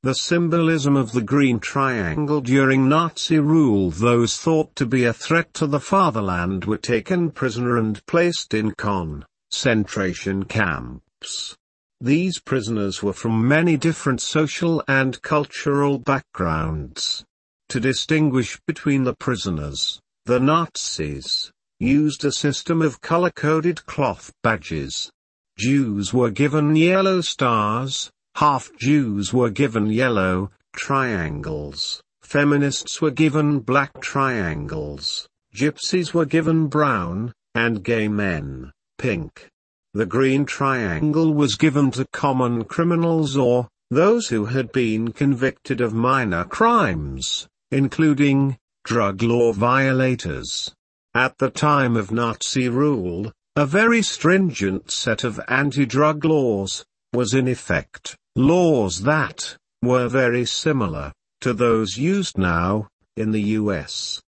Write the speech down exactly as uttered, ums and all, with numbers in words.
The symbolism of the Green Triangle during Nazi rule: those thought to be a threat to the fatherland were taken prisoner and placed in concentration camps. These prisoners were from many different social and cultural backgrounds. To distinguish between the prisoners, the Nazis used a system of color-coded cloth badges. Jews were given yellow stars, half-Jews were given yellow triangles, feminists were given black triangles, gypsies were given brown, and gay men, pink. The Green Triangle was given to common criminals or those who had been convicted of minor crimes, including drug law violators. At the time of Nazi rule, a very stringent set of anti-drug laws was in effect, laws that were very similar to those used now in the U S